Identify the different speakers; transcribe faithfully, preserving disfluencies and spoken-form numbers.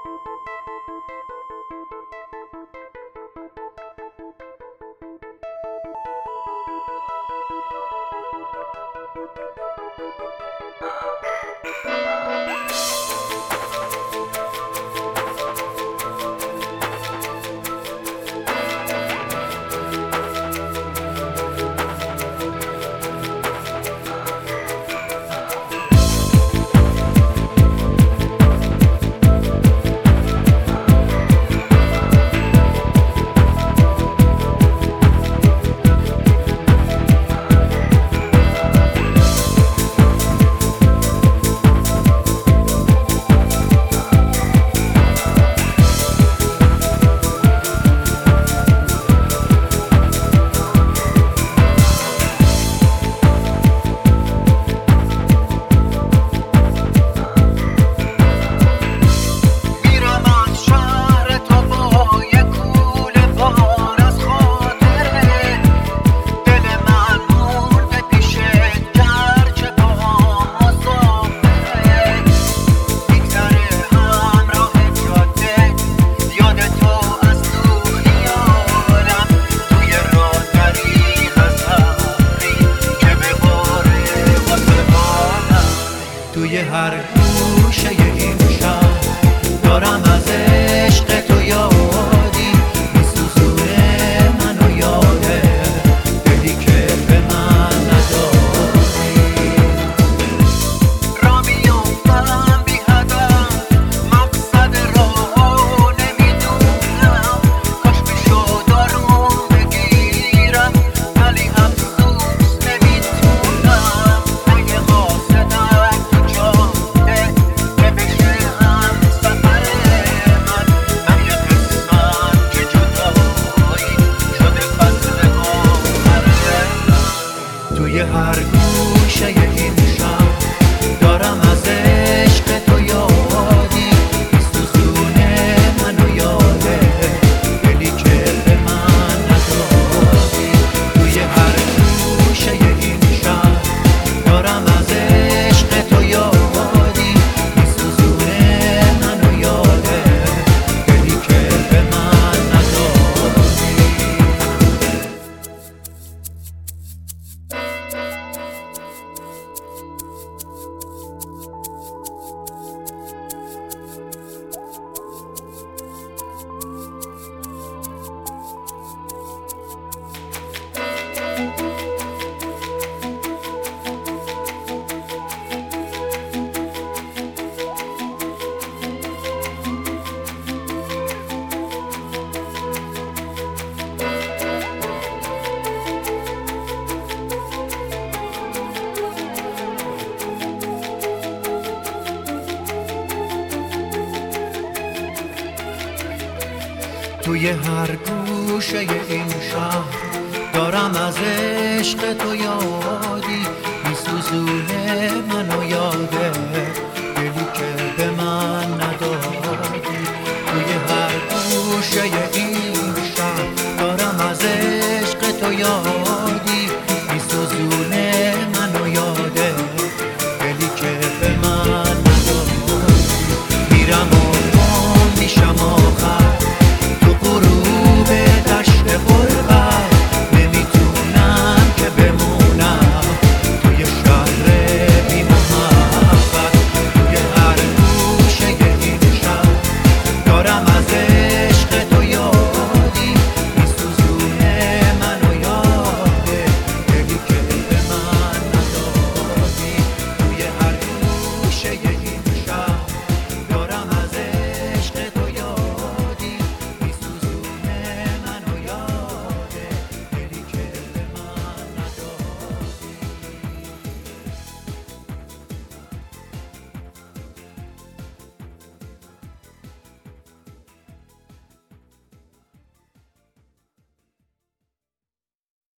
Speaker 1: توی هر گوشه این شهر دارم از عشق تو یادی میسوزونه منو یاده دلی که به من ندادی را میافتم بی هدف مقصد راهو نمیدونم کاش میشد آروم بگیرم ولی افسوس نمیتونم اگه قاصدم تو جاده که بشه هم سفر من من یه قسمت که جدایی شده فصل آخره توی هر گوشه این شهر دارم از عشق تو یادی میسوزونه منو یاده دلی که به من ندادی توی هر گوشه این شهر دارم از عشق تو یادی میسوزونه منو یاده دلی که به من ندادی توی هر گوشه این شهر دارم از عشق تو یادی میسوزونه منو یاده